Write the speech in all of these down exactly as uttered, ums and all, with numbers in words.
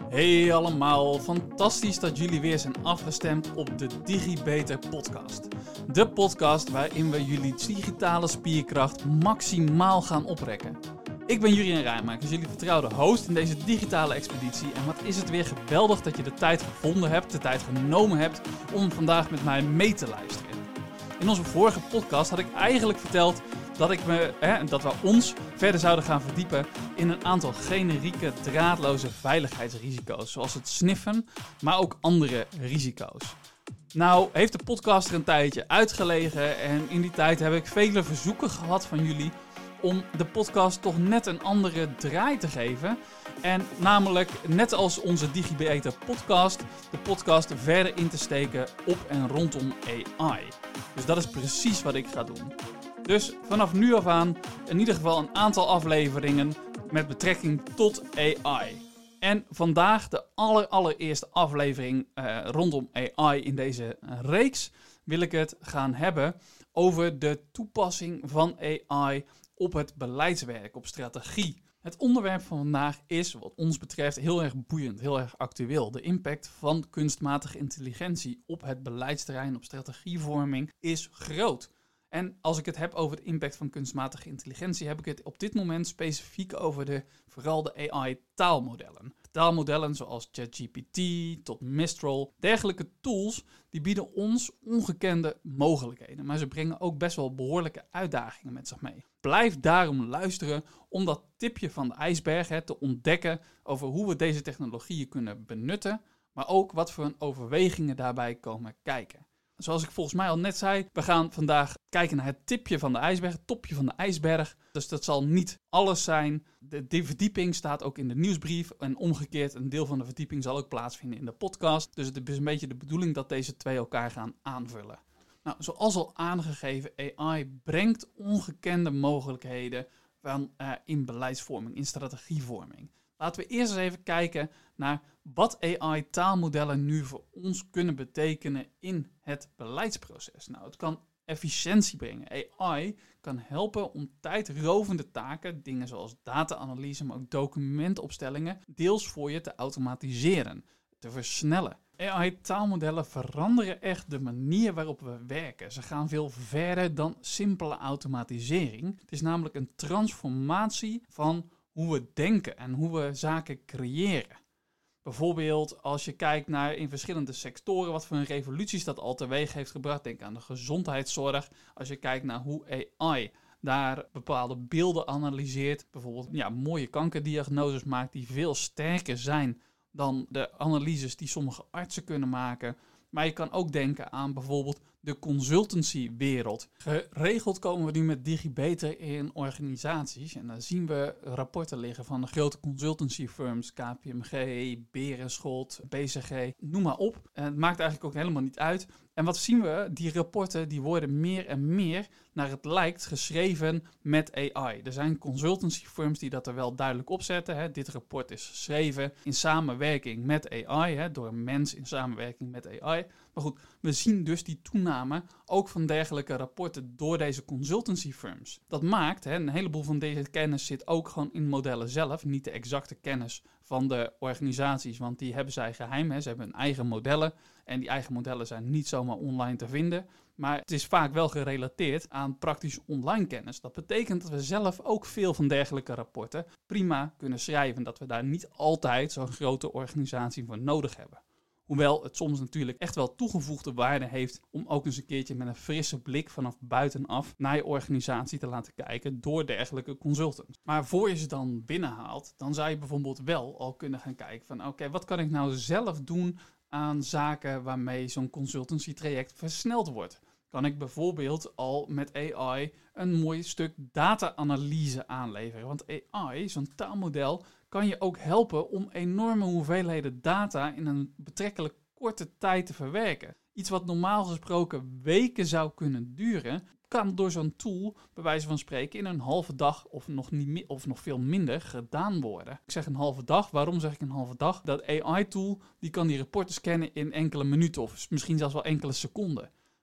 Hey allemaal, fantastisch dat jullie weer zijn afgestemd op de DigiBeter podcast. De podcast waarin we jullie digitale spierkracht maximaal gaan oprekken. Ik ben Jurien Rijmakers, jullie vertrouwde host in deze digitale expeditie. En wat is het weer geweldig dat je de tijd gevonden hebt, de tijd genomen hebt om vandaag met mij mee te luisteren. In onze vorige podcast had ik eigenlijk verteld dat, ik me, hè, dat we ons verder zouden gaan verdiepen in een aantal generieke draadloze veiligheidsrisico's. Zoals het sniffen, maar ook andere risico's. Nou heeft de podcast er een tijdje uitgelegen en in die tijd heb ik vele verzoeken gehad van jullie om de podcast toch net een andere draai te geven. En namelijk, net als onze DigiBeter podcast, de podcast verder in te steken op en rondom A I. Dus dat is precies wat ik ga doen. Dus vanaf nu af aan in ieder geval een aantal afleveringen met betrekking tot A I. En vandaag de aller, allereerste aflevering uh, rondom A I in deze reeks wil ik het gaan hebben over de toepassing van A I op het beleidswerk, op strategie. Het onderwerp van vandaag is wat ons betreft heel erg boeiend, heel erg actueel. De impact van kunstmatige intelligentie op het beleidsterrein, op strategievorming is groot. En als ik het heb over de impact van kunstmatige intelligentie, heb ik het op dit moment specifiek over de, vooral de A I-taalmodellen. Taalmodellen zoals ChatGPT tot Mistral, dergelijke tools, die bieden ons ongekende mogelijkheden. Maar ze brengen ook best wel behoorlijke uitdagingen met zich mee. Blijf daarom luisteren om dat tipje van de ijsberg hè, te ontdekken over hoe we deze technologieën kunnen benutten, maar ook wat voor overwegingen daarbij komen kijken. Zoals ik volgens mij al net zei, we gaan vandaag kijken naar het tipje van de ijsberg, het topje van de ijsberg. Dus dat zal niet alles zijn. De, de verdieping staat ook in de nieuwsbrief en omgekeerd een deel van de verdieping zal ook plaatsvinden in de podcast. Dus het is een beetje de bedoeling dat deze twee elkaar gaan aanvullen. Nou, zoals al aangegeven, A I brengt ongekende mogelijkheden van, uh, in beleidsvorming, in strategievorming. Laten we eerst eens even kijken naar wat A I-taalmodellen nu voor ons kunnen betekenen in het beleidsproces. Nou, het kan efficiëntie brengen. A I kan helpen om tijdrovende taken, dingen zoals data-analyse, maar ook documentopstellingen, deels voor je te automatiseren, te versnellen. A I-taalmodellen veranderen echt de manier waarop we werken. Ze gaan veel verder dan simpele automatisering. Het is namelijk een transformatie van hoe we denken en hoe we zaken creëren. Bijvoorbeeld als je kijkt naar in verschillende sectoren wat voor een revoluties dat al teweeg heeft gebracht. Denk aan de gezondheidszorg. Als je kijkt naar hoe A I daar bepaalde beelden analyseert. Bijvoorbeeld ja, mooie kankerdiagnoses maakt die veel sterker zijn dan de analyses die sommige artsen kunnen maken. Maar je kan ook denken aan bijvoorbeeld de consultancywereld. Geregeld komen we nu met DigiBeter in organisaties. En dan zien we rapporten liggen van de grote consultancyfirms. K P M G, Berenschot, B C G, noem maar op. En het maakt eigenlijk ook helemaal niet uit. En wat zien we? Die rapporten die worden meer en meer, naar het lijkt, geschreven met A I. Er zijn consultancyfirms die dat er wel duidelijk op zetten. Hè. Dit rapport is geschreven in samenwerking met A I, hè, door een mens in samenwerking met A I. Maar goed, we zien dus die toename ook van dergelijke rapporten door deze consultancyfirms. Dat maakt, hè, een heleboel van deze kennis zit ook gewoon in modellen zelf, niet de exacte kennis van de organisaties, want die hebben zij geheim. Hè. Ze hebben hun eigen modellen en die eigen modellen zijn niet zomaar online te vinden. Maar het is vaak wel gerelateerd aan praktisch online kennis. Dat betekent dat we zelf ook veel van dergelijke rapporten prima kunnen schrijven. Dat we daar niet altijd zo'n grote organisatie voor nodig hebben. Hoewel het soms natuurlijk echt wel toegevoegde waarde heeft om ook eens een keertje met een frisse blik vanaf buitenaf naar je organisatie te laten kijken door dergelijke consultants. Maar voor je ze dan binnenhaalt, dan zou je bijvoorbeeld wel al kunnen gaan kijken van oké, okay, wat kan ik nou zelf doen aan zaken waarmee zo'n consultancy-traject versneld wordt? Kan ik bijvoorbeeld al met A I een mooi stuk data-analyse aanleveren? Want A I, zo'n taalmodel, kan je ook helpen om enorme hoeveelheden data in een betrekkelijk korte tijd te verwerken. Iets wat normaal gesproken weken zou kunnen duren, kan door zo'n tool, bij wijze van spreken, in een halve dag of nog, niet meer, of nog veel minder gedaan worden. Ik zeg een halve dag. Waarom zeg ik een halve dag? Dat A I-tool die kan die rapporten scannen in enkele minuten of misschien zelfs wel enkele seconden.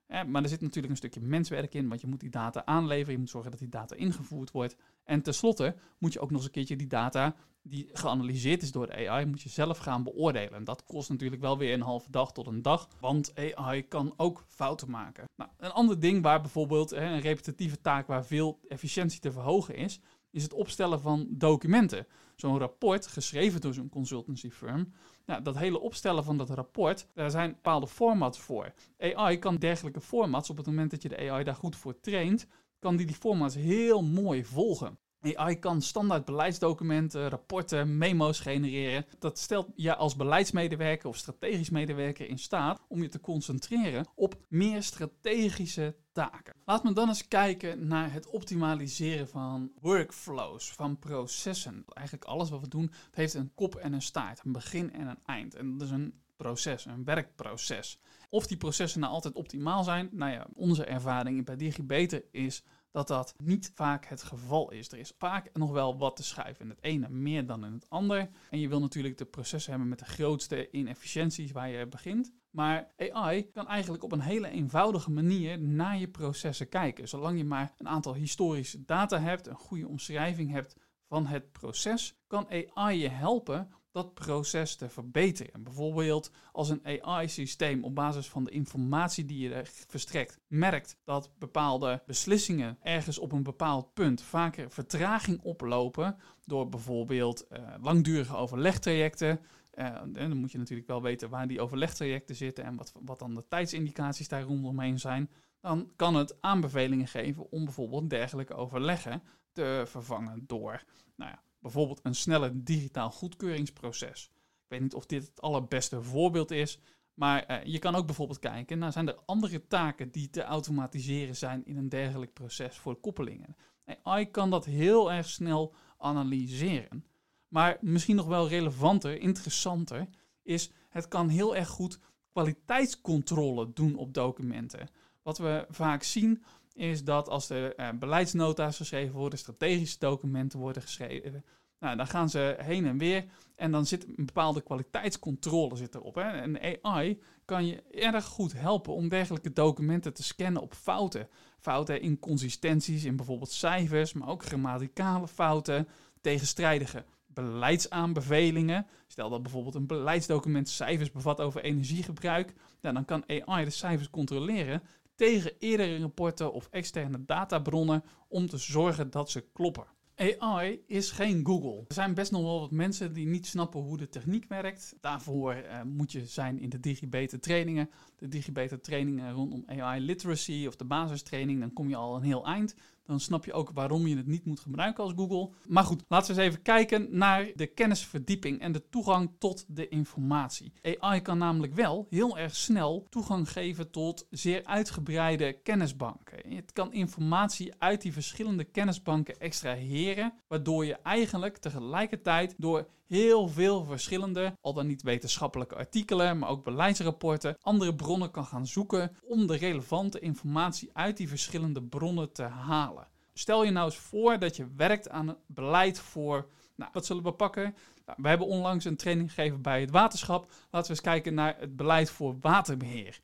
Eh, maar er zit natuurlijk een stukje menswerk in, want je moet die data aanleveren. Je moet zorgen dat die data ingevoerd wordt. En tenslotte moet je ook nog eens een keertje die data die geanalyseerd is door de A I, moet je zelf gaan beoordelen. En dat kost natuurlijk wel weer een halve dag tot een dag, want A I kan ook fouten maken. Nou, een ander ding waar bijvoorbeeld eh, een repetitieve taak waar veel efficiëntie te verhogen is, is het opstellen van documenten. Zo'n rapport, geschreven door zo'n consultancy firm, nou, dat hele opstellen van dat rapport, daar zijn bepaalde formats voor. A I kan dergelijke formats, op het moment dat je de A I daar goed voor traint, kan die die formats heel mooi volgen. A I kan standaard beleidsdocumenten, rapporten, memo's genereren. Dat stelt je als beleidsmedewerker of strategisch medewerker in staat om je te concentreren op meer strategische taken. Laten we dan eens kijken naar het optimaliseren van workflows, van processen. Eigenlijk alles wat we doen, het heeft een kop en een staart, een begin en een eind. En dat is een proces, een werkproces. Of die processen nou altijd optimaal zijn, nou ja, onze ervaring bij DigiBeter is dat dat niet vaak het geval is. Er is vaak nog wel wat te schuiven. In het ene meer dan in het ander. En je wil natuurlijk de processen hebben met de grootste inefficiënties waar je begint. Maar A I kan eigenlijk op een hele eenvoudige manier naar je processen kijken. Zolang je maar een aantal historische data hebt, een goede omschrijving hebt van het proces, kan A I je helpen dat proces te verbeteren. Bijvoorbeeld als een A I-systeem op basis van de informatie die je er verstrekt merkt dat bepaalde beslissingen ergens op een bepaald punt vaker vertraging oplopen door bijvoorbeeld uh, langdurige overlegtrajecten. Uh, en dan moet je natuurlijk wel weten waar die overlegtrajecten zitten en wat, wat dan de tijdsindicaties daar rondomheen zijn. Dan kan het aanbevelingen geven om bijvoorbeeld dergelijke overleggen te vervangen door, nou ja, bijvoorbeeld een snelle digitaal goedkeuringsproces. Ik weet niet of dit het allerbeste voorbeeld is, maar uh, je kan ook bijvoorbeeld kijken, nou, zijn er andere taken die te automatiseren zijn in een dergelijk proces voor koppelingen. A I kan dat heel erg snel analyseren. Maar misschien nog wel relevanter, interessanter, is het kan heel erg goed kwaliteitscontrole doen op documenten. Wat we vaak zien is dat als er uh, beleidsnota's geschreven worden, strategische documenten worden geschreven, nou, dan gaan ze heen en weer en dan zit een bepaalde kwaliteitscontrole zit erop. Hè. En A I kan je erg goed helpen om dergelijke documenten te scannen op fouten. Fouten, inconsistenties in bijvoorbeeld cijfers, maar ook grammaticale fouten, tegenstrijdige beleidsaanbevelingen. Stel dat bijvoorbeeld een beleidsdocument cijfers bevat over energiegebruik, nou, dan kan A I de cijfers controleren tegen eerdere rapporten of externe databronnen om te zorgen dat ze kloppen. A I is geen Google. Er zijn best nog wel wat mensen die niet snappen hoe de techniek werkt. Daarvoor uh, moet je zijn in de DigiBeter trainingen. De DigiBeter trainingen rondom A I literacy of de basistraining. Dan kom je al een heel eind. Dan snap je ook waarom je het niet moet gebruiken als Google. Maar goed, laten we eens even kijken naar de kennisverdieping en de toegang tot de informatie. A I kan namelijk wel heel erg snel toegang geven tot zeer uitgebreide kennisbanken. Het kan informatie uit die verschillende kennisbanken extraheren, waardoor je eigenlijk tegelijkertijd door heel veel verschillende, al dan niet wetenschappelijke artikelen, maar ook beleidsrapporten, andere bronnen kan gaan zoeken om de relevante informatie uit die verschillende bronnen te halen. Stel je nou eens voor dat je werkt aan het beleid voor, nou, wat zullen we pakken? Nou, we hebben onlangs een training gegeven bij het waterschap. Laten we eens kijken naar het beleid voor waterbeheer.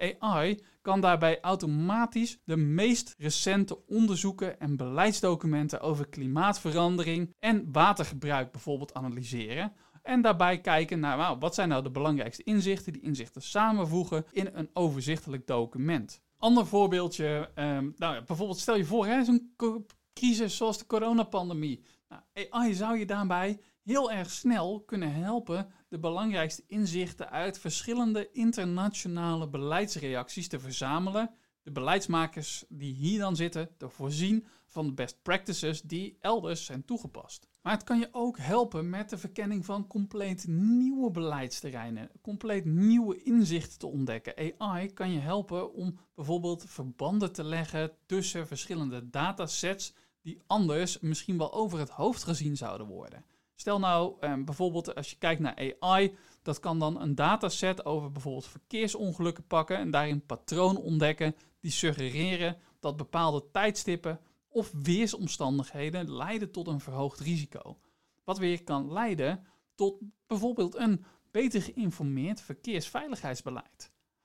A I kan daarbij automatisch de meest recente onderzoeken en beleidsdocumenten over klimaatverandering en watergebruik bijvoorbeeld analyseren. En daarbij kijken naar, nou, wat zijn nou de belangrijkste inzichten, die inzichten samenvoegen in een overzichtelijk document. Ander voorbeeldje, um, nou ja, bijvoorbeeld stel je voor, hè, zo'n co- crisis zoals de coronapandemie. Nou, A I zou je daarbij heel erg snel kunnen helpen de belangrijkste inzichten uit verschillende internationale beleidsreacties te verzamelen, de beleidsmakers die hier dan zitten te voorzien van de best practices die elders zijn toegepast. Maar het kan je ook helpen met de verkenning van compleet nieuwe beleidsterreinen, compleet nieuwe inzichten te ontdekken. A I kan je helpen om bijvoorbeeld verbanden te leggen tussen verschillende datasets die anders misschien wel over het hoofd gezien zouden worden. Stel nou eh, bijvoorbeeld als je kijkt naar A I, dat kan dan een dataset over bijvoorbeeld verkeersongelukken pakken en daarin patronen ontdekken die suggereren dat bepaalde tijdstippen of weersomstandigheden leiden tot een verhoogd risico. Wat weer kan leiden tot bijvoorbeeld een beter geïnformeerd verkeersveiligheidsbeleid.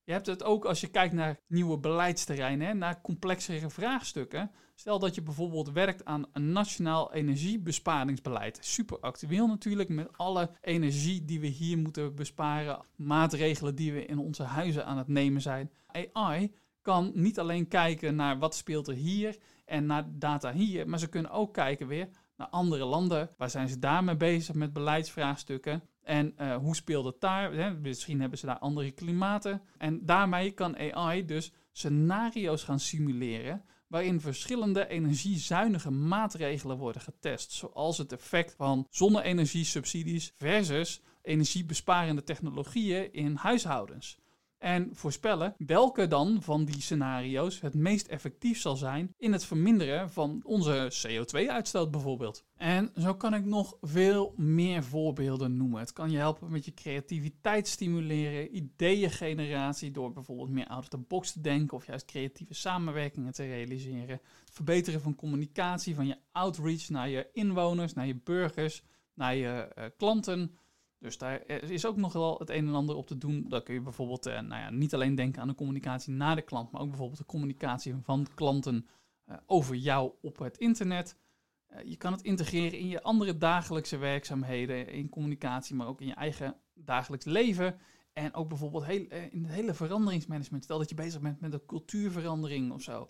Je hebt het ook als je kijkt naar nieuwe beleidsterreinen, hè, naar complexere vraagstukken. Stel dat je bijvoorbeeld werkt aan een nationaal energiebesparingsbeleid. Super actueel natuurlijk, met alle energie die we hier moeten besparen. Maatregelen die we in onze huizen aan het nemen zijn. A I kan niet alleen kijken naar wat speelt er hier en naar data hier. Maar ze kunnen ook kijken weer naar andere landen. Waar zijn ze daarmee bezig met beleidsvraagstukken? En uh, hoe speelt het daar? Hè? Misschien hebben ze daar andere klimaten. En daarmee kan A I dus scenario's gaan simuleren waarin verschillende energiezuinige maatregelen worden getest. Zoals het effect van zonne-energiesubsidies versus energiebesparende technologieën in huishoudens. En voorspellen welke dan van die scenario's het meest effectief zal zijn in het verminderen van onze C O twee uitstoot bijvoorbeeld. En zo kan ik nog veel meer voorbeelden noemen. Het kan je helpen met je creativiteit stimuleren, ideeëngeneratie door bijvoorbeeld meer out of the box te denken of juist creatieve samenwerkingen te realiseren. Het verbeteren van communicatie, van je outreach naar je inwoners, naar je burgers, naar je uh, klanten. Dus daar is ook nog wel het een en ander op te doen. Dan kun je bijvoorbeeld eh, nou ja, niet alleen denken aan de communicatie naar de klant, maar ook bijvoorbeeld de communicatie van klanten uh, over jou op het internet. Uh, je kan het integreren in je andere dagelijkse werkzaamheden, in communicatie, maar ook in je eigen dagelijks leven. En ook bijvoorbeeld heel, uh, in het hele veranderingsmanagement. Stel dat je bezig bent met een cultuurverandering of zo.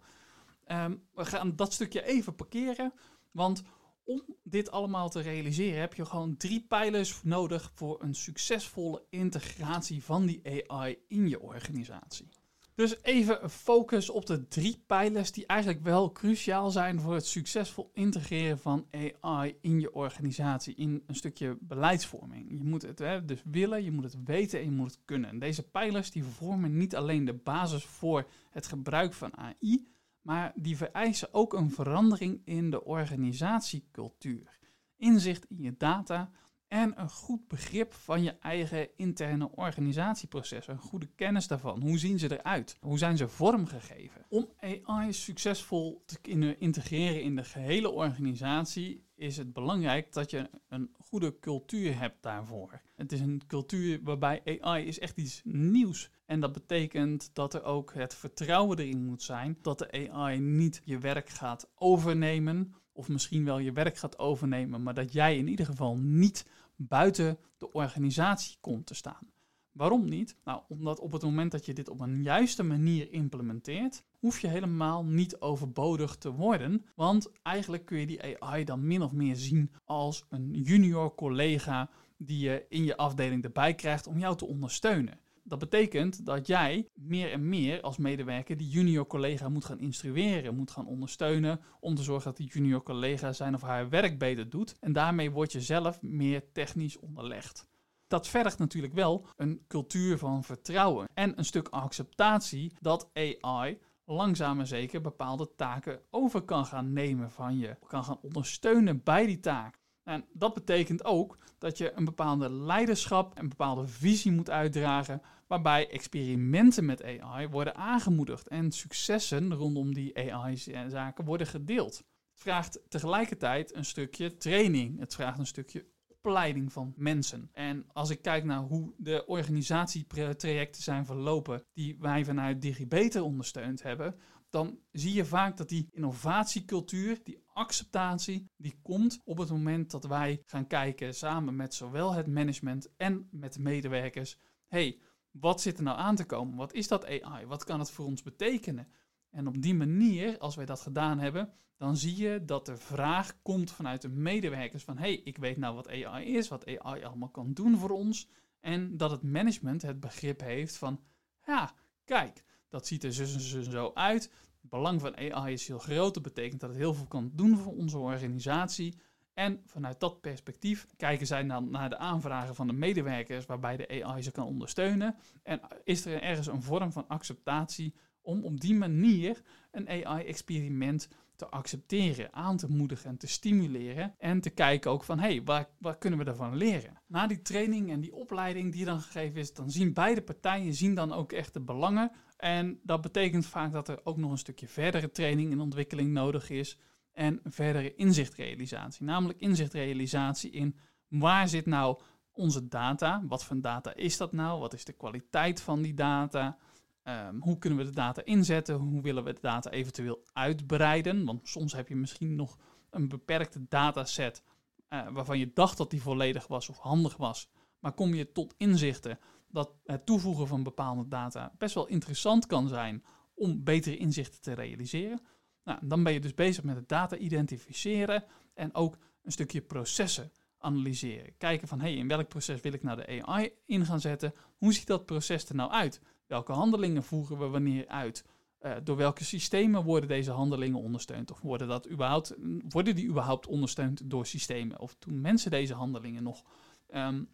Um, we gaan dat stukje even parkeren, want om dit allemaal te realiseren heb je gewoon drie pijlers nodig voor een succesvolle integratie van die A I in je organisatie. Dus even focus op de drie pijlers die eigenlijk wel cruciaal zijn voor het succesvol integreren van A I in je organisatie, in een stukje beleidsvorming. Je moet het hè, dus willen, je moet het weten en je moet het kunnen. En deze pijlers die vormen niet alleen de basis voor het gebruik van A I, maar die vereisen ook een verandering in de organisatiecultuur, inzicht in je data en een goed begrip van je eigen interne organisatieprocessen, een goede kennis daarvan. Hoe zien ze eruit? Hoe zijn ze vormgegeven? Om A I succesvol te integreren in de gehele organisatie is het belangrijk dat je een goede cultuur hebt daarvoor. Het is een cultuur waarbij A I is echt iets nieuws. En dat betekent dat er ook het vertrouwen erin moet zijn dat de A I niet je werk gaat overnemen, of misschien wel je werk gaat overnemen, maar dat jij in ieder geval niet buiten de organisatie komt te staan. Waarom niet? Nou, omdat op het moment dat je dit op een juiste manier implementeert, hoef je helemaal niet overbodig te worden. Want eigenlijk kun je die A I dan min of meer zien als een junior collega die je in je afdeling erbij krijgt om jou te ondersteunen. Dat betekent dat jij meer en meer als medewerker die junior collega moet gaan instrueren, moet gaan ondersteunen om te zorgen dat die junior collega zijn of haar werk beter doet. En daarmee word je zelf meer technisch onderlegd. Dat vergt natuurlijk wel een cultuur van vertrouwen en een stuk acceptatie dat A I langzaam en zeker bepaalde taken over kan gaan nemen van je, kan gaan ondersteunen bij die taak. En dat betekent ook dat je een bepaalde leiderschap, een bepaalde visie moet uitdragen, waarbij experimenten met A I worden aangemoedigd en successen rondom die A I-zaken worden gedeeld. Het vraagt tegelijkertijd een stukje training, het vraagt een stukje opleiding van mensen. En als ik kijk naar hoe de organisatietrajecten zijn verlopen die wij vanuit DigiBeter ondersteund hebben, dan zie je vaak dat die innovatiecultuur, die acceptatie, die komt op het moment dat wij gaan kijken samen met zowel het management en met de medewerkers. Hey, wat zit er nou aan te komen? Wat is dat A I? Wat kan het voor ons betekenen? En op die manier, als wij dat gedaan hebben, dan zie je dat de vraag komt vanuit de medewerkers van hey, ik weet nou wat A I is, wat A I allemaal kan doen voor ons. En dat het management het begrip heeft van ja, kijk, dat ziet er zo en zo, zo uit. Het belang van A I is heel groot. Dat betekent dat het heel veel kan doen voor onze organisatie. En vanuit dat perspectief kijken zij dan naar de aanvragen van de medewerkers waarbij de A I ze kan ondersteunen. En is er ergens een vorm van acceptatie om op die manier een A I-experiment te accepteren, aan te moedigen en te stimuleren. En te kijken ook van, hé, hey, waar, waar kunnen we daarvan leren? Na die training en die opleiding die dan gegeven is, dan zien beide partijen zien dan ook echt de belangen. En dat betekent vaak dat er ook nog een stukje verdere training en ontwikkeling nodig is. En verdere inzichtrealisatie. Namelijk inzichtrealisatie in waar zit nou onze data? Wat voor data is dat nou? Wat is de kwaliteit van die data? Um, hoe kunnen we de data inzetten? Hoe willen we de data eventueel uitbreiden? Want soms heb je misschien nog een beperkte dataset uh, waarvan je dacht dat die volledig was of handig was. Maar kom je tot inzichten dat het toevoegen van bepaalde data best wel interessant kan zijn om betere inzichten te realiseren. Nou, dan ben je dus bezig met het data identificeren en ook een stukje processen analyseren. Kijken van, hey, in welk proces wil ik nou de A I in gaan zetten? Hoe ziet dat proces er nou uit? Welke handelingen voeren we wanneer uit? Uh, door welke systemen worden deze handelingen ondersteund? Of worden, dat überhaupt, worden die überhaupt ondersteund door systemen? Of doen mensen deze handelingen nog? Um,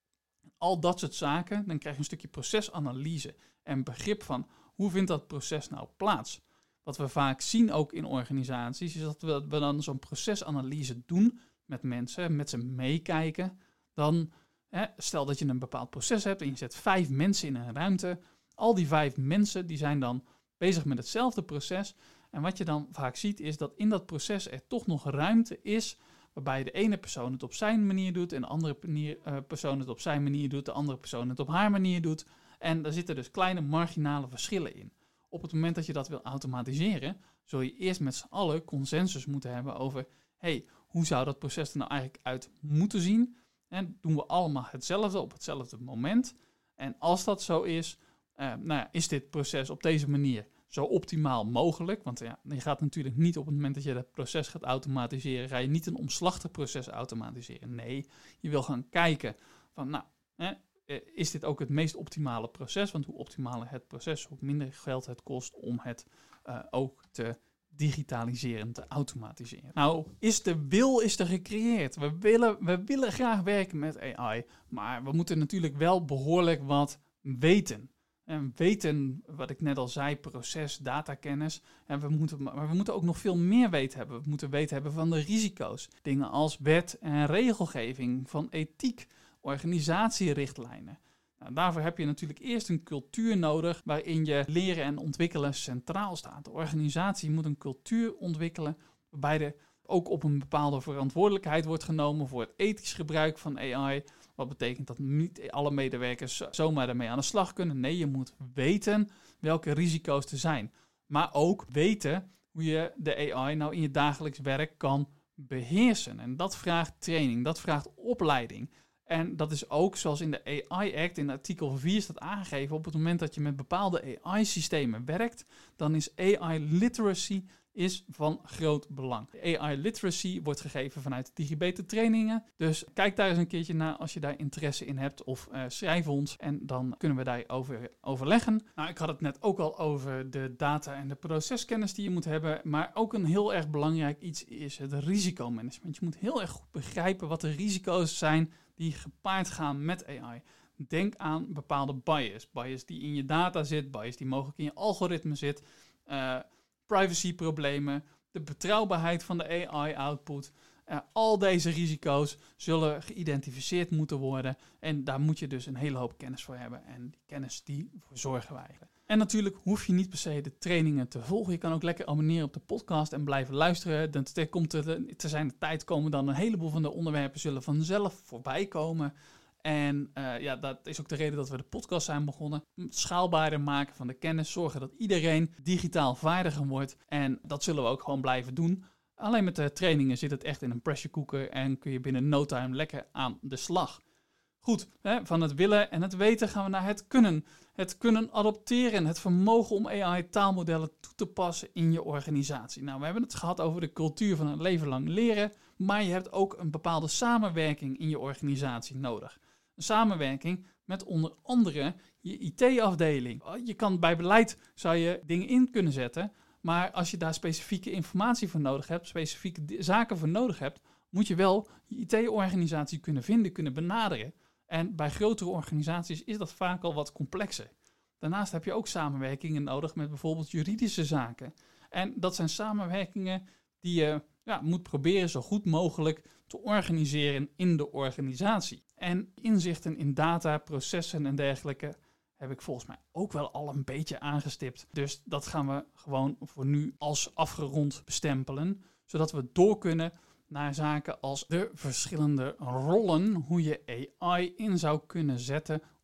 al dat soort zaken, dan krijg je een stukje procesanalyse en begrip van hoe vindt dat proces nou plaats? Wat we vaak zien ook in organisaties, is dat we, we dan zo'n procesanalyse doen met mensen, met ze meekijken. Dan, hè, stel dat je een bepaald proces hebt en je zet vijf mensen in een ruimte. Al die vijf mensen die zijn dan bezig met hetzelfde proces. En wat je dan vaak ziet is dat in dat proces er toch nog ruimte is waarbij de ene persoon het op zijn manier doet en de andere manier, uh, persoon het op zijn manier doet, de andere persoon het op haar manier doet. En daar zitten dus kleine marginale verschillen in. Op het moment dat je dat wil automatiseren, zul je eerst met z'n allen consensus moeten hebben over, hey, hoe zou dat proces er nou eigenlijk uit moeten zien? En doen we allemaal hetzelfde op hetzelfde moment? En als dat zo is, uh, nou ja, is dit proces op deze manier zo optimaal mogelijk? Want ja, je gaat natuurlijk niet op het moment dat je dat proces gaat automatiseren, ga je niet een omslachtig proces automatiseren. Nee, je wil gaan kijken van, nou, hè, is dit ook het meest optimale proces? Want hoe optimaler het proces, hoe minder geld het kost om het uh, ook te digitaliseren, te automatiseren. Nou, is de wil is er gecreëerd. We willen, we willen graag werken met A I, maar we moeten natuurlijk wel behoorlijk wat weten. En weten, wat ik net al zei, proces, datakennis. En we moeten, maar we moeten ook nog veel meer weten hebben. We moeten weten hebben van de risico's. Dingen als wet en regelgeving, van ethiek, organisatierichtlijnen. Nou, daarvoor heb je natuurlijk eerst een cultuur nodig waarin je leren en ontwikkelen centraal staat. De organisatie moet een cultuur ontwikkelen waarbij er ook op een bepaalde verantwoordelijkheid wordt genomen voor het ethisch gebruik van A I. Wat betekent dat niet alle medewerkers zomaar ermee aan de slag kunnen. Nee, je moet weten welke risico's er zijn. Maar ook weten hoe je de A I nou in je dagelijks werk kan beheersen. En dat vraagt training, dat vraagt opleiding. En dat is ook zoals in de A I Act, in artikel vier staat aangegeven, op het moment dat je met bepaalde A I-systemen werkt, dan is A I-literacy is van groot belang. A I-literacy wordt gegeven vanuit DigiBeter trainingen. Dus kijk daar eens een keertje naar als je daar interesse in hebt of uh, schrijf ons en dan kunnen we daarover overleggen. Nou, ik had het net ook al over de data en de proceskennis die je moet hebben, maar ook een heel erg belangrijk iets is het risicomanagement. Je moet heel erg goed begrijpen wat de risico's zijn die gepaard gaan met A I. Denk aan bepaalde bias. Bias die in je data zit, bias die mogelijk in je algoritme zit, uh, privacyproblemen, de betrouwbaarheid van de A I-output. Uh, al deze risico's zullen geïdentificeerd moeten worden en daar moet je dus een hele hoop kennis voor hebben en die kennis die verzorgen wij. En natuurlijk hoef je niet per se de trainingen te volgen. Je kan ook lekker abonneren op de podcast en blijven luisteren. Dan ter, komt er, te zijn de tijd komen dan een heleboel van de onderwerpen zullen vanzelf voorbij komen. En uh, ja, dat is ook de reden dat we de podcast zijn begonnen. Schaalbaarder maken van de kennis. Zorgen dat iedereen digitaal vaardiger wordt. En dat zullen we ook gewoon blijven doen. Alleen met de trainingen zit het echt in een pressure cooker. En kun je binnen no time lekker aan de slag. Goed, hè, van het willen en het weten gaan we naar het kunnen. Het kunnen adopteren. Het vermogen om A I-taalmodellen toe te passen in je organisatie. Nou, we hebben het gehad over de cultuur van het leven lang leren. Maar je hebt ook een bepaalde samenwerking in je organisatie nodig. Een samenwerking met onder andere je I T-afdeling. Je kan bij beleid zou je dingen in kunnen zetten, maar als je daar specifieke informatie voor nodig hebt, specifieke zaken voor nodig hebt, moet je wel je I T-organisatie kunnen vinden, kunnen benaderen. En bij grotere organisaties is dat vaak al wat complexer. Daarnaast heb je ook samenwerkingen nodig met bijvoorbeeld juridische zaken. En dat zijn samenwerkingen die je ja, moet proberen zo goed mogelijk te organiseren in de organisatie. En inzichten in data, processen en dergelijke heb ik volgens mij ook wel al een beetje aangestipt. Dus dat gaan we gewoon voor nu als afgerond bestempelen, zodat we door kunnen naar zaken als de verschillende rollen, hoe je A I in zou kunnen zetten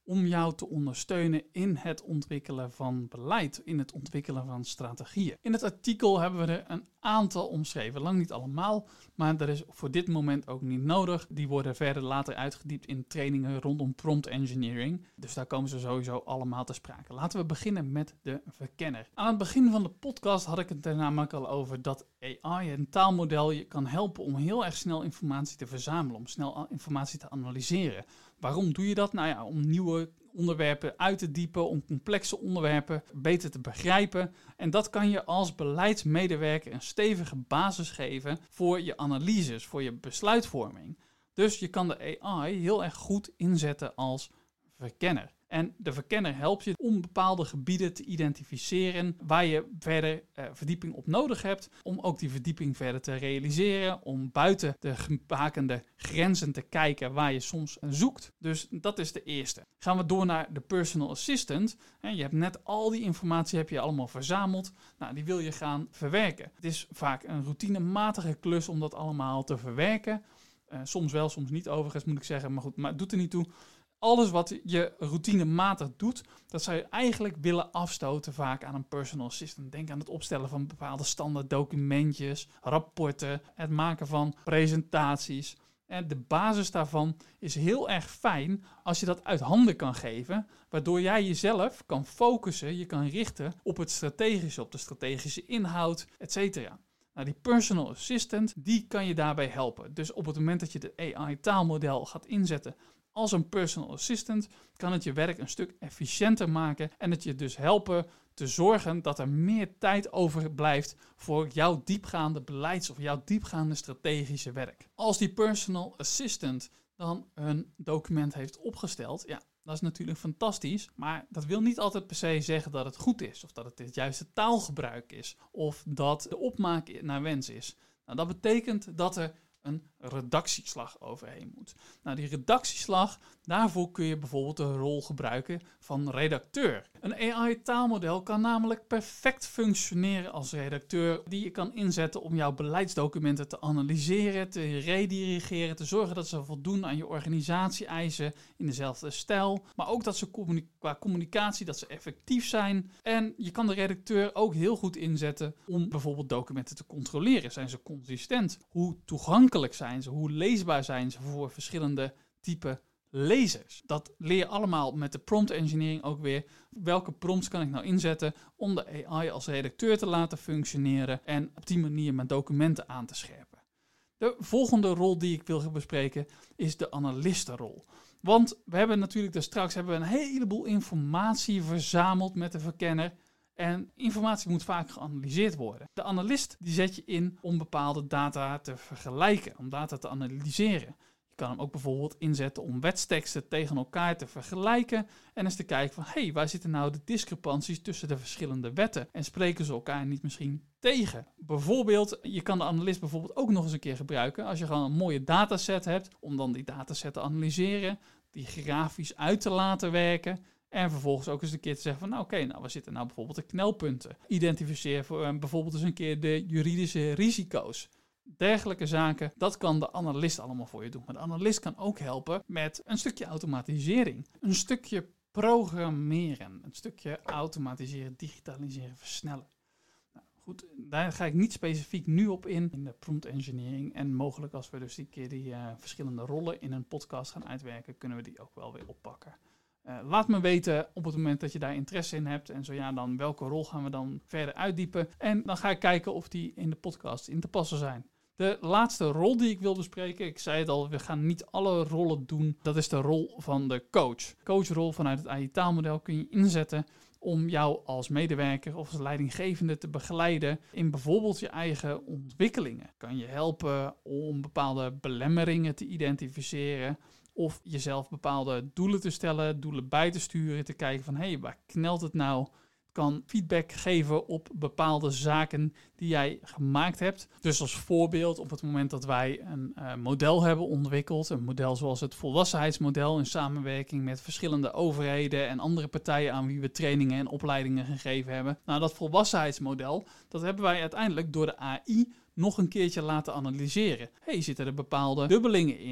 om jou te ondersteunen in het ontwikkelen van beleid, in het ontwikkelen van strategieën. In het artikel hebben we er een aantal omschreven, lang niet allemaal, maar dat is voor dit moment ook niet nodig. Die worden verder later uitgediept in trainingen rondom prompt engineering, dus daar komen ze sowieso allemaal te sprake. Laten we beginnen met de verkenner. Aan het begin van de podcast had ik het er namelijk al over dat A I, een taalmodel, je kan helpen om heel erg snel informatie te verzamelen, om snel informatie te analyseren. Waarom doe je dat? Nou ja, om nieuwe onderwerpen uit te diepen, om complexe onderwerpen beter te begrijpen. En dat kan je als beleidsmedewerker een stevige basis geven voor je analyses, voor je besluitvorming. Dus je kan de A I heel erg goed inzetten als verkenner. En de verkenner helpt je om bepaalde gebieden te identificeren waar je verder eh, verdieping op nodig hebt. Om ook die verdieping verder te realiseren. Om buiten de gebakende grenzen te kijken waar je soms zoekt. Dus dat is de eerste. Gaan we door naar de personal assistant. Je hebt net al die informatie heb je allemaal verzameld. Nou, die wil je gaan verwerken. Het is vaak een routinematige klus om dat allemaal te verwerken. Uh, soms wel, soms niet overigens moet ik zeggen. Maar goed, maar het doet er niet toe. Alles wat je routinematig doet, dat zou je eigenlijk willen afstoten vaak aan een personal assistant. Denk aan het opstellen van bepaalde standaard documentjes, rapporten, het maken van presentaties. En de basis daarvan is heel erg fijn als je dat uit handen kan geven, waardoor jij jezelf kan focussen, je kan richten op het strategische, op de strategische inhoud, et cetera. Nou, die personal assistant, die kan je daarbij helpen. Dus op het moment dat je de A I-taalmodel gaat inzetten als een personal assistant, kan het je werk een stuk efficiënter maken en het je dus helpen te zorgen dat er meer tijd overblijft voor jouw diepgaande beleids- of jouw diepgaande strategische werk. Als die personal assistant dan een document heeft opgesteld, ja, dat is natuurlijk fantastisch, maar dat wil niet altijd per se zeggen dat het goed is, of dat het het juiste taalgebruik is, of dat de opmaak naar wens is. Nou, dat betekent dat er een redactieslag overheen moet. Nou, die redactieslag, daarvoor kun je bijvoorbeeld de rol gebruiken van redacteur. Een A I-taalmodel kan namelijk perfect functioneren als redacteur die je kan inzetten om jouw beleidsdocumenten te analyseren, te redirigeren, te zorgen dat ze voldoen aan je organisatie-eisen in dezelfde stijl, maar ook dat ze communi- qua communicatie dat ze effectief zijn. En je kan de redacteur ook heel goed inzetten om bijvoorbeeld documenten te controleren. Zijn ze consistent? Hoe toegankelijk zijn ze? Hoe leesbaar zijn ze voor verschillende typen lezers? Dat leer je allemaal met de prompt engineering ook weer. Welke prompts kan ik nou inzetten om de A I als redacteur te laten functioneren en op die manier mijn documenten aan te scherpen? De volgende rol die ik wil bespreken is de analistenrol. Want we hebben natuurlijk dus straks hebben we een heleboel informatie verzameld met de verkenner. En informatie moet vaak geanalyseerd worden. De analist die zet je in om bepaalde data te vergelijken, om data te analyseren. Je kan hem ook bijvoorbeeld inzetten om wetsteksten tegen elkaar te vergelijken en eens te kijken van, hé, hey, waar zitten nou de discrepanties tussen de verschillende wetten? En spreken ze elkaar niet misschien tegen? Bijvoorbeeld, je kan de analist bijvoorbeeld ook nog eens een keer gebruiken als je gewoon een mooie dataset hebt, om dan die dataset te analyseren, die grafisch uit te laten werken. En vervolgens ook eens een keer te zeggen van, nou oké, okay, nou waar zitten nou bijvoorbeeld de knelpunten? Identificeer voor, uh, bijvoorbeeld eens een keer de juridische risico's. Dergelijke zaken, dat kan de analist allemaal voor je doen. Maar de analist kan ook helpen met een stukje automatisering. Een stukje programmeren. Een stukje automatiseren, digitaliseren, versnellen. Nou, goed, daar ga ik niet specifiek nu op in, in de prompt engineering. En mogelijk als we dus die keer die uh, verschillende rollen in een podcast gaan uitwerken, kunnen we die ook wel weer oppakken. Uh, laat me weten op het moment dat je daar interesse in hebt. En zo ja, dan welke rol gaan we dan verder uitdiepen. En dan ga ik kijken of die in de podcast in te passen zijn. De laatste rol die ik wil bespreken, ik zei het al, we gaan niet alle rollen doen. Dat is de rol van de coach. Coachrol vanuit het A I-taalmodel kun je inzetten om jou als medewerker of als leidinggevende te begeleiden in bijvoorbeeld je eigen ontwikkelingen. Kan je helpen om bepaalde belemmeringen te identificeren of jezelf bepaalde doelen te stellen, doelen bij te sturen, te kijken van hé, hey, waar knelt het nou? Kan feedback geven op bepaalde zaken die jij gemaakt hebt. Dus als voorbeeld, op het moment dat wij een uh, model hebben ontwikkeld, een model zoals het volwassenheidsmodel in samenwerking met verschillende overheden en andere partijen aan wie we trainingen en opleidingen gegeven hebben. Nou, dat volwassenheidsmodel, dat hebben wij uiteindelijk door de A I nog een keertje laten analyseren. Hey, zitten er bepaalde dubbelingen in?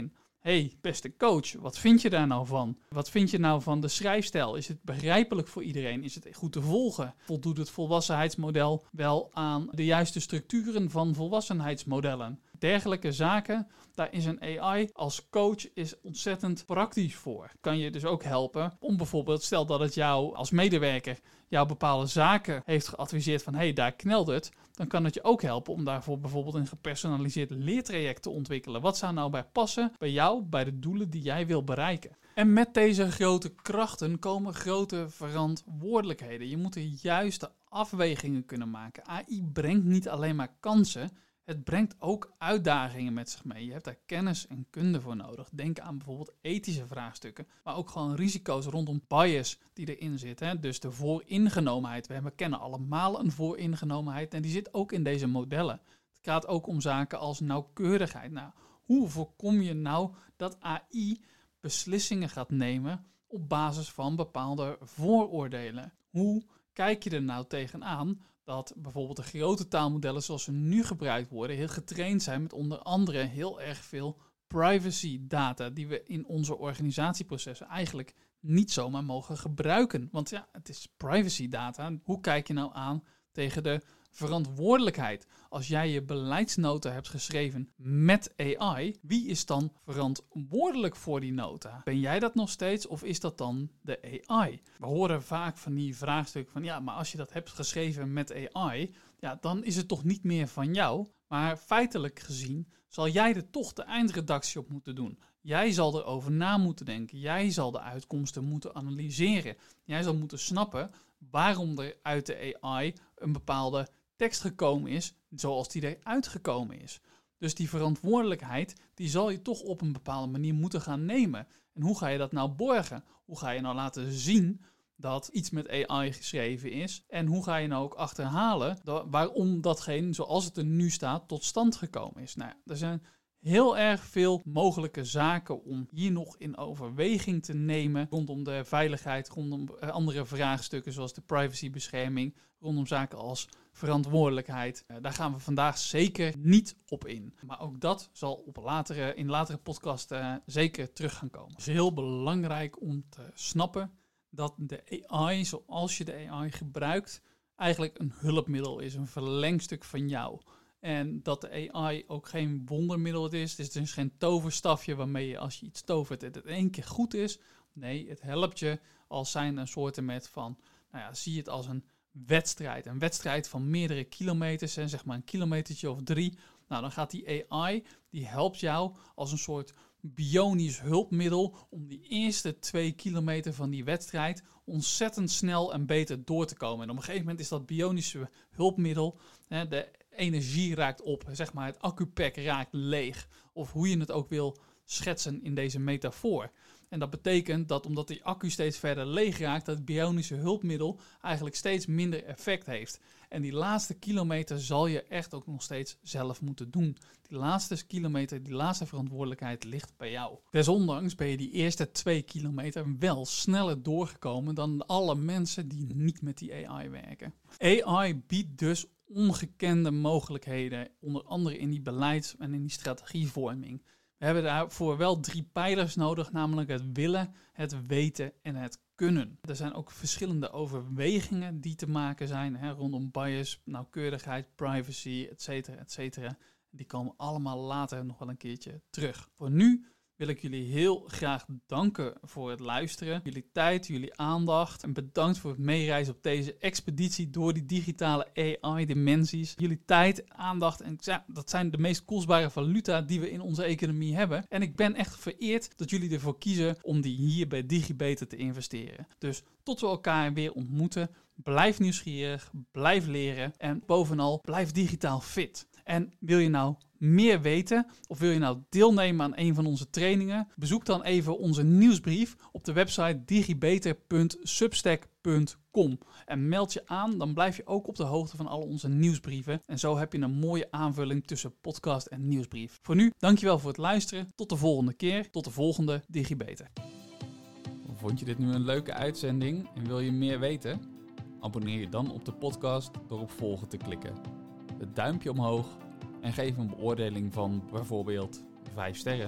hey, beste coach, wat vind je daar nou van? Wat vind je nou van de schrijfstijl? Is het begrijpelijk voor iedereen? Is het goed te volgen? Voldoet het volwassenheidsmodel wel aan de juiste structuren van volwassenheidsmodellen? Dergelijke zaken, daar is een A I als coach is ontzettend praktisch voor. Kan je dus ook helpen om bijvoorbeeld, stel dat het jou als medewerker jou bepaalde zaken heeft geadviseerd van hé, hey, daar knelt het. Dan kan het je ook helpen om daarvoor bijvoorbeeld een gepersonaliseerd leertraject te ontwikkelen. Wat zou nou bij passen bij jou, bij de doelen die jij wil bereiken? En met deze grote krachten komen grote verantwoordelijkheden. Je moet de juiste afwegingen kunnen maken. A I brengt niet alleen maar kansen. Het brengt ook uitdagingen met zich mee. Je hebt daar kennis en kunde voor nodig. Denk aan bijvoorbeeld ethische vraagstukken, maar ook gewoon risico's rondom bias die erin zit. Hè? Dus de vooringenomenheid. We hebben, kennen allemaal een vooringenomenheid en die zit ook in deze modellen. Het gaat ook om zaken als nauwkeurigheid. Nou, hoe voorkom je nou dat A I beslissingen gaat nemen op basis van bepaalde vooroordelen? Hoe kijk je er nou tegenaan dat bijvoorbeeld de grote taalmodellen zoals ze nu gebruikt worden heel getraind zijn met onder andere heel erg veel privacy data die we in onze organisatieprocessen eigenlijk niet zomaar mogen gebruiken. Want ja, het is privacy data. Hoe kijk je nou aan tegen de verantwoordelijkheid? Als jij je beleidsnota hebt geschreven met A I, wie is dan verantwoordelijk voor die nota? Ben jij dat nog steeds of is dat dan de A I? We horen vaak van die vraagstukken van ja, maar als je dat hebt geschreven met A I, ja, dan is het toch niet meer van jou. Maar feitelijk gezien zal jij er toch de eindredactie op moeten doen. Jij zal erover na moeten denken. Jij zal de uitkomsten moeten analyseren. Jij zal moeten snappen waarom er uit de A I een bepaalde tekst gekomen is, zoals die eruit gekomen is. Dus die verantwoordelijkheid, die zal je toch op een bepaalde manier moeten gaan nemen. En hoe ga je dat nou borgen? Hoe ga je nou laten zien dat iets met A I geschreven is? En hoe ga je nou ook achterhalen waarom datgene, zoals het er nu staat, tot stand gekomen is? Nou ja, er zijn heel erg veel mogelijke zaken om hier nog in overweging te nemen rondom de veiligheid, rondom andere vraagstukken zoals de privacybescherming, rondom zaken als verantwoordelijkheid. Uh, daar gaan we vandaag zeker niet op in. Maar ook dat zal op latere, in latere podcasts uh, zeker terug gaan komen. Het is heel belangrijk om te snappen dat de A I, zoals je de A I gebruikt, eigenlijk een hulpmiddel is, een verlengstuk van jou. En dat de A I ook geen wondermiddel is. Het is dus geen toverstafje waarmee je als je iets tovert het in één keer goed is. Nee, het helpt je als zijn een soorten met van, nou ja, zie het als een wedstrijd. Een wedstrijd van meerdere kilometers, en zeg maar een kilometertje of drie. Nou, dan gaat die A I, die helpt jou als een soort bionisch hulpmiddel om die eerste twee kilometer van die wedstrijd ontzettend snel en beter door te komen. En op een gegeven moment is dat bionische hulpmiddel, hè, de energie raakt op, zeg maar het accupack raakt leeg. Of hoe je het ook wil schetsen in deze metafoor. En dat betekent dat omdat die accu steeds verder leeg raakt, dat het bionische hulpmiddel eigenlijk steeds minder effect heeft. En die laatste kilometer zal je echt ook nog steeds zelf moeten doen. Die laatste kilometer, die laatste verantwoordelijkheid ligt bij jou. Desondanks ben je die eerste twee kilometer wel sneller doorgekomen dan alle mensen die niet met die A I werken. A I biedt dus ongekende mogelijkheden, onder andere in die beleids- en in die strategievorming. We hebben daarvoor wel drie pijlers nodig, namelijk het willen, het weten en het kunnen. Er zijn ook verschillende overwegingen die te maken zijn, hè, rondom bias, nauwkeurigheid, privacy, et cetera, et cetera. Die komen allemaal later nog wel een keertje terug. Voor nu wil ik jullie heel graag danken voor het luisteren, jullie tijd, jullie aandacht en bedankt voor het meereizen op deze expeditie door die digitale A I-dimensies. Jullie tijd, aandacht en ja, dat zijn de meest kostbare valuta die we in onze economie hebben. En ik ben echt vereerd dat jullie ervoor kiezen om die hier bij DigiBeter te investeren. Dus tot we elkaar weer ontmoeten, blijf nieuwsgierig, blijf leren en bovenal blijf digitaal fit. En wil je nou meer weten of wil je nou deelnemen aan een van onze trainingen? Bezoek dan even onze nieuwsbrief op de website digibeter punt substack punt com en meld je aan, dan blijf je ook op de hoogte van al onze nieuwsbrieven. En zo heb je een mooie aanvulling tussen podcast en nieuwsbrief. Voor nu, dankjewel voor het luisteren. Tot de volgende keer, tot de volgende DigiBeter. Vond je dit nu een leuke uitzending en wil je meer weten? Abonneer je dan op de podcast door op volgen te klikken. Het duimpje omhoog en geef een beoordeling van bijvoorbeeld vijf sterren.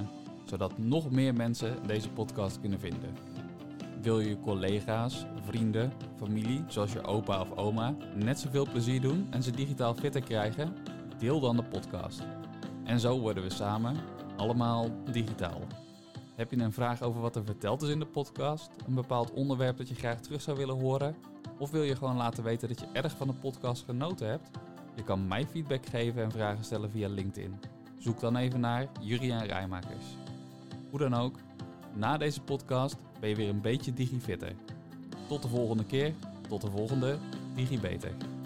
zodat nog meer mensen deze podcast kunnen vinden. Wil je je collega's, vrienden, familie, zoals je opa of oma, net zoveel plezier doen en ze digitaal fitter krijgen? Deel dan de podcast. En zo worden we samen allemaal digitaal. Heb je een vraag over wat er verteld is in de podcast? Een bepaald onderwerp dat je graag terug zou willen horen? Of wil je gewoon laten weten dat je erg van de podcast genoten hebt? Je kan mij feedback geven en vragen stellen via LinkedIn. Zoek dan even naar Juriaan Rijmakers. Hoe dan ook, na deze podcast ben je weer een beetje digifitter. Tot de volgende keer, tot de volgende DigiBeter.